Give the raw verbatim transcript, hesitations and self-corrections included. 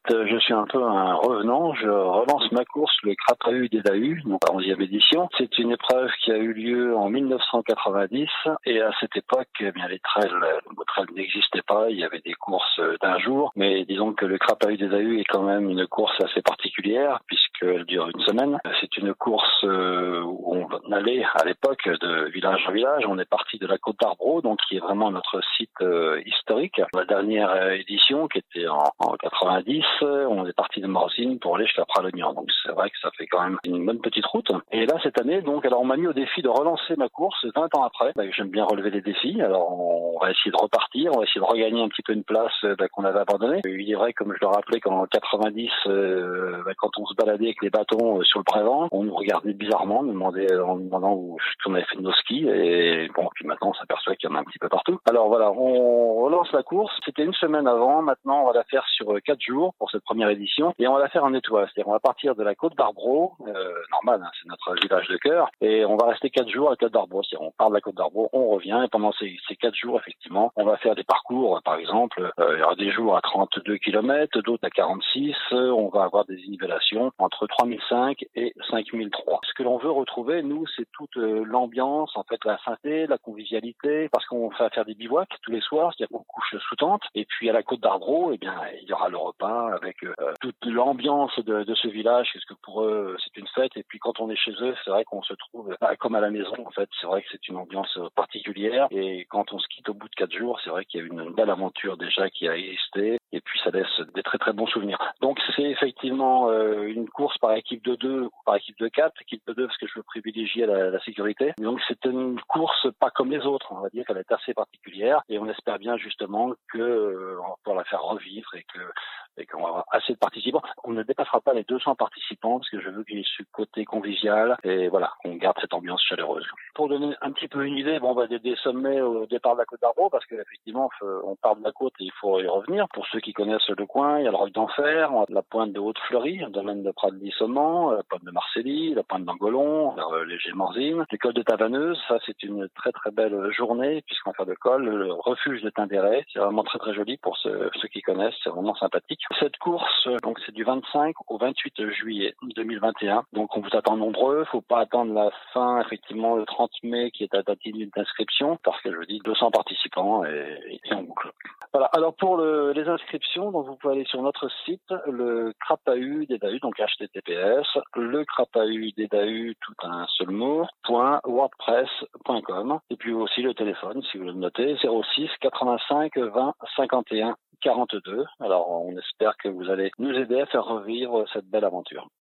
euh, je suis un peu un revenant. Je relance ma course, le Crapahu des Dahus, donc la onzième édition. C'est une épreuve qui a eu lieu en mille neuf cent quatre-vingt-dix et à cette époque, eh bien, les trails, le mot trail n'existait pas. Il y avait des courses d'un jour, mais disons que le Crapahu des Dahus est quand même une course assez particulière puisqu'elle dure une semaine. C'est une course où on allait à l'époque de village en village. On est parti de la Côte d'Arbreau, donc qui est vraiment notre site euh, historique. La dernière euh, édition, qui était en, en quatre-vingt-dix, euh, on est parti de Morzine pour aller jusqu'à Pralognan. Donc c'est vrai que ça fait quand même une bonne petite route. Et là, cette année, donc, alors on m'a mis au défi de relancer ma course vingt ans après. Bah, j'aime bien relever les défis. Alors on va essayer de repartir, on va essayer de regagner un petit peu une place euh, bah, qu'on avait abandonnée. Il est vrai, comme je le rappelais, qu'en quatre-vingt-dix, euh, bah, quand on se baladait avec les bâtons euh, sur le Brévent, on nous regardait bizarrement, on nous demandait euh, en nous demandant où on avait fait de nos skis. Et bon, puis maintenant on s'aperçoit qu'il y en a un petit peu partout. Alors voilà, on relance la course. C'était une semaine avant. Maintenant, on va la faire sur quatre jours pour cette première édition. Et on va la faire en étoile. C'est-à-dire, on va partir de la Côte d'Arbreau, euh, normal, hein, c'est notre village de cœur. Et on va rester quatre jours à la Côte d'Arbreau. C'est-à-dire, on part de la Côte d'Arbreau, on revient. Et pendant ces, ces quatre jours, effectivement, on va faire des parcours. Par exemple, euh, il y aura des jours à trente-deux kilomètres, d'autres à quarante-six. On va avoir des nivellations entre trois mille cinq et cinq mille trois. Ce que l'on veut retrouver, nous, c'est toute euh, l'ambiance, en fait, la synthé, la convivialité, parce qu'on va faire des bivouacs tous les soirs, c'est-à-dire qu'on couche sous tente. Et puis à la Côte d'Arbreau, eh bien, il y aura le repas avec euh, toute l'ambiance de, de ce village, parce que pour eux, c'est une fête. Et puis quand on est chez eux, c'est vrai qu'on se trouve bah, comme à la maison. En fait, c'est vrai que c'est une ambiance particulière. Et quand on se quitte au bout de quatre jours, c'est vrai qu'il y a une, une belle aventure déjà qui a existé. Et puis ça laisse des très très bons souvenirs. Donc c'est effectivement euh, une course par équipe de deux ou par équipe de quatre. Équipe de deux parce que je veux privilégier la, la sécurité. Donc c'est une course pas comme les autres. On va dire qu'elle est assez particulière. Et on espère bien justement que euh, on va pouvoir la faire revivre et que et qu'on va avoir assez de participants. On ne dépassera pas les deux cents participants parce que je veux qu'il y ait ce côté convivial et voilà, qu'on garde cette ambiance chaleureuse. Pour donner un petit peu une idée, bon, on va des, des sommets au départ de la Côte d'Arbreau parce qu'effectivement, on part de la côte et il faut y revenir. Pour ceux qui connaissent le coin, il y a le Roc d'Enfer, on a la pointe de Haute-Fleury, le domaine de Prat-de-Lissomment, la pointe de Marcélie, la pointe d'Angolon, vers euh, Léger-Morzine, l'école de Tavaneuse. Ça, c'est une très très belle journée puisqu'on va faire de col. Le refuge de Tinderet, c'est vraiment très très joli pour ceux, ceux qui connaissent, c'est vraiment sympathique. Cette course, donc c'est du vingt-cinq au vingt-huit juillet deux mille vingt et un. Donc on vous attend nombreux. Faut pas attendre la fin, effectivement, le trente mai qui est la date limite d'inscription parce que je vous dis deux cents participants et, et on boucle. Voilà. Alors pour le, les inscriptions, donc vous pouvez aller sur notre site, le Crapahu des Dahus, donc H T T P S, le Crapahu des Dahus, tout un seul mot, point wordpress point com. Et puis aussi le téléphone, si vous le notez, zéro six quatre-vingt-cinq vingt cinquante et un quarante-deux. Alors on espère que vous allez nous aider à faire revivre cette belle aventure.